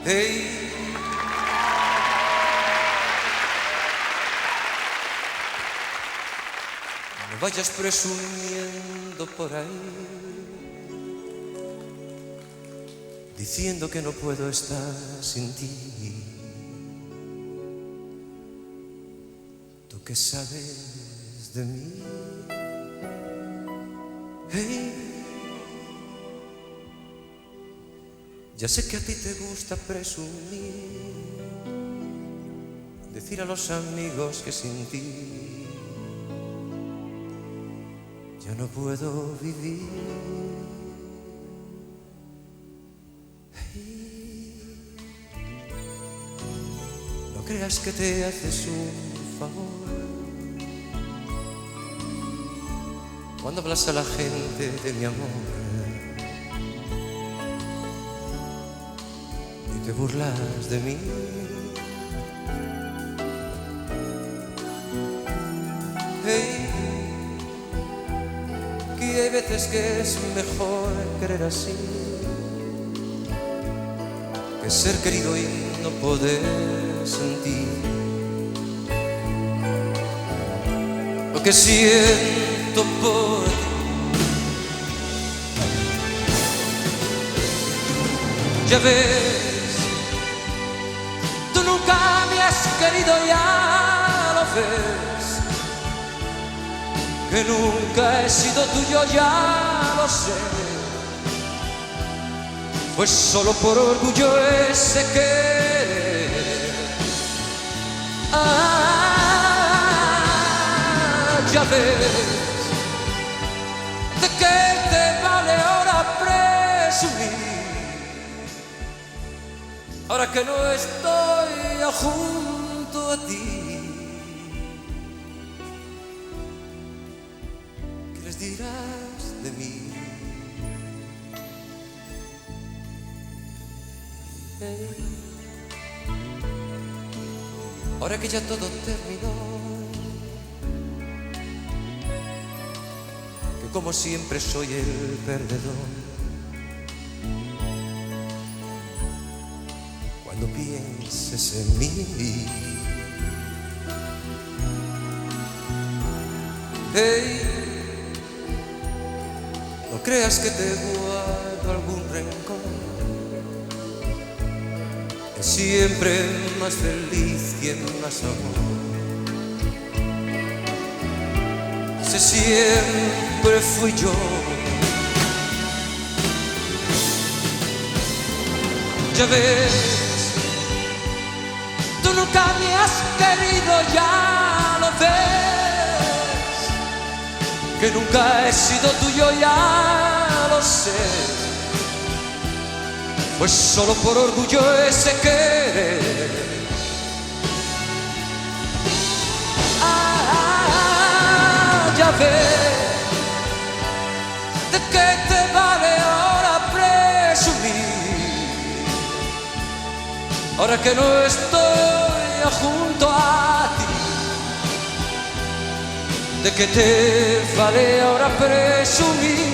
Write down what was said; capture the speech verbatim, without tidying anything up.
Hey. No vayas presumiendo por ahí, diciendo que no puedo estar sin ti. Tú que sabes de mí. Hey. Ya sé que a ti te gusta presumir, decir a los amigos que sin ti ya no puedo vivir. Hey. No creas que te haces un favor cuando hablas a la gente de mi amor y te burlas de mí. Hey. Que hay veces que es mejor querer así que ser querido y no poder sentir lo que siento por ti. Ya ves, tú nunca me has querido, ya lo ves, que nunca he sido tuyo, ya lo sé. Pues solo por orgullo ese querer. Ah, ya ves, ¿de qué te vale ahora presumir? Ahora que no estoy junto a ti, ¿qué les dirás de mí? Hey. Ahora que ya todo terminó, que como siempre soy el perdedor, cuando pienses en mí. Hey, no creas que te guardo algún rencor, es siempre más feliz quien más amor. Ese siempre fui yo. Ya ves, tú nunca me has querido, ya lo ves, que nunca he sido tuyo, ya lo sé. Pues solo por orgullo ese querer. Ah, ya ves, ¿de qué te vale ahora presumir? Ahora que no estoy junto a ti, ¿de qué te vale ahora presumir?